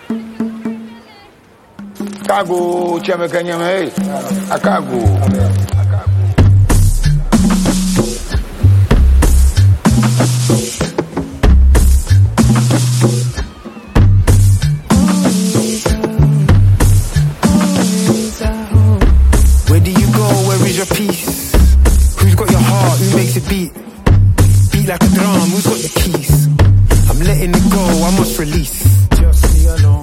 Cago, c'è me cagname, a cago. Where do you go? Where is your peace? Who's got your heart? Who makes it beat? Beat like a drum. Who's got the keys? I'm letting it go. I must release. Just me alone.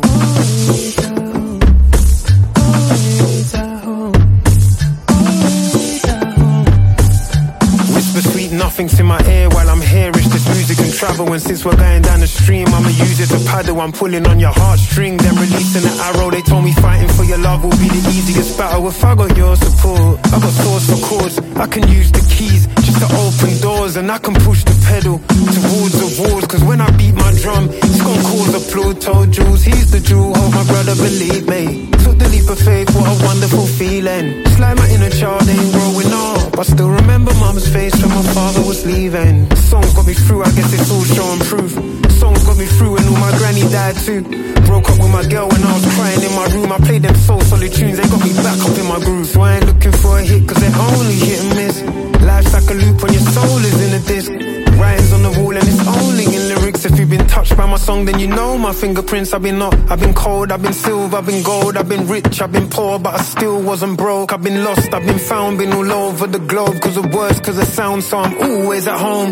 Nothing's in my ear while I'm here. It's this music and travel. And since we're going down the stream, I'ma use it to paddle. I'm pulling on your heartstring, then releasing the arrow. They told me fighting for your love will be the easiest battle. If I got your support, I got swords for chords. I can use the keys just to open doors, and I can push the pedal towards the walls. Cause when I beat my drum, it's gonna cause applause. Told Jules, he's the jewel. Hope my brother believe me. Took the leap of faith, what a wonderful feeling. It's like my inner child ain't growing up. I still remember mum's face when my father was leaving. The song got me through, I guess it's all showing proof. The song got me through and all my granny died too. Broke up with my girl when I was crying in my room. I played them soul solid tunes, they got me back up in my groove. So I ain't looking for a hit, cause they're only hit and miss. Life's like a loop when your soul is in a disc. Writings on the wall and it's only in lyrics. If you've been touched by my song, then you know my fingerprints. I've been up, I've been cold, I've been silver, I've been gold, I've been rich, I've been poor, but I still wasn't broke. I've been lost, I've been found, been all over the globe. Cause of words, cause of sound, so I'm always at home.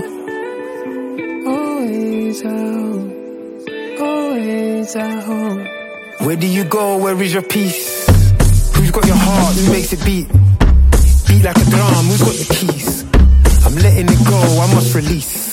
Always at home, always at home. Where do you go, where is your peace? Who's got your heart, who makes it beat? Beat like a drum, who's got the keys? I'm letting it go, I must release.